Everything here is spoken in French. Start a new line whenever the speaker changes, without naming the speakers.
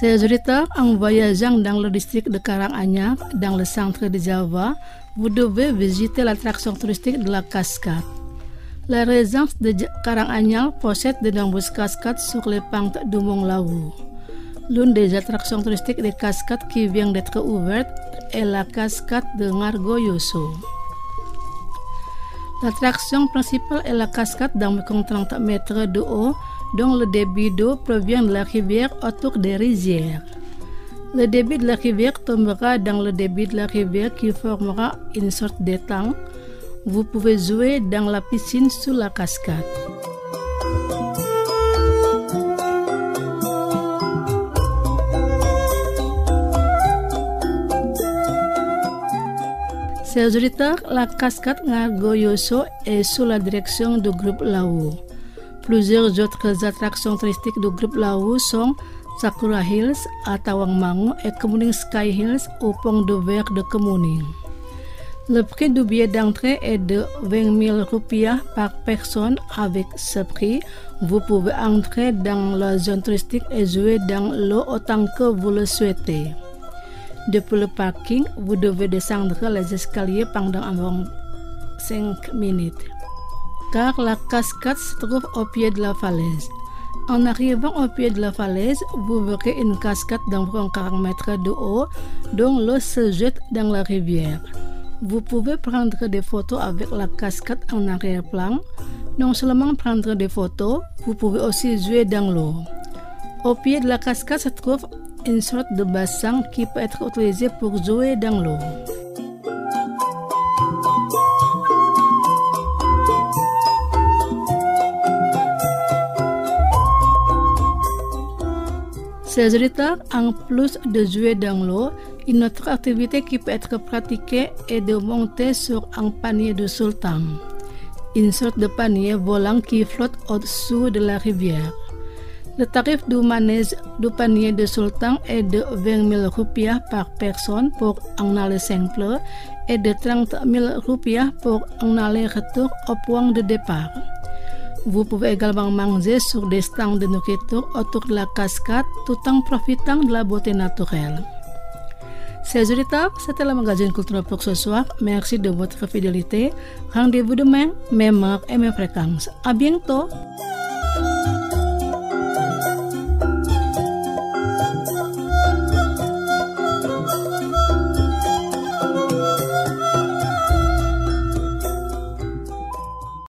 Chers auditeurs, en voyageant dans le district de Karanganyar, dans le centre de Java, vous devez visiter l'attraction touristique de la cascade. La résidence de Karanganyar possède de nombreuses cascades sur les pentes du mont Lawu. L'une des attractions touristiques des cascades qui vient d'être ouverte est la cascade de Ngargoyoso. L'attraction principale est la cascade d'environ 30 mètres de haut, dont le débit d'eau provient de la rivière autour des rizières. Le débit de la rivière tombera dans le débit de la rivière qui formera une sorte d'étang. Vous pouvez jouer dans la piscine sous la cascade. Chers auditeurs, la cascade Ngargoyoso est sous la direction du groupe Lawu. Plusieurs autres attractions touristiques du groupe Lawu sont Sakura Hills à Tawangmangu et Kemuning Sky Hills au pont de verre de Kemuning. Le prix du billet d'entrée est de 20 000 rupiah par personne. Avec ce prix, vous pouvez entrer dans la zone touristique et jouer dans l'eau autant que vous le souhaitez. Depuis le parking, vous devez descendre les escaliers pendant environ 5 minutes. Car la cascade se trouve au pied de la falaise. En arrivant au pied de la falaise, vous verrez une cascade d'environ 40 mètres de haut dont l'eau se jette dans la rivière. Vous pouvez prendre des photos avec la cascade en arrière-plan. Non seulement prendre des photos, vous pouvez aussi jouer dans l'eau. Au pied de la cascade se trouve une sorte de bassin qui peut être utilisé pour jouer dans l'eau. Chers auditeurs, en plus de jouer dans l'eau, une autre activité qui peut être pratiquée est de monter sur un panier de sultan, une sorte de panier volant qui flotte au-dessous de la rivière. Le tarif du manège du panier de sultan est de 20 000 rupiah par personne pour un aller simple et de 30 000 rupiah pour un aller-retour au point de départ. Vous pouvez également manger sur des stands de nourriture autour de la cascade tout en profitant de la beauté naturelle. Chers auditeurs, c'était le magazine culturel pour ce soir. Merci de votre fidélité. Rendez-vous demain, même heure et même fréquence. À bientôt.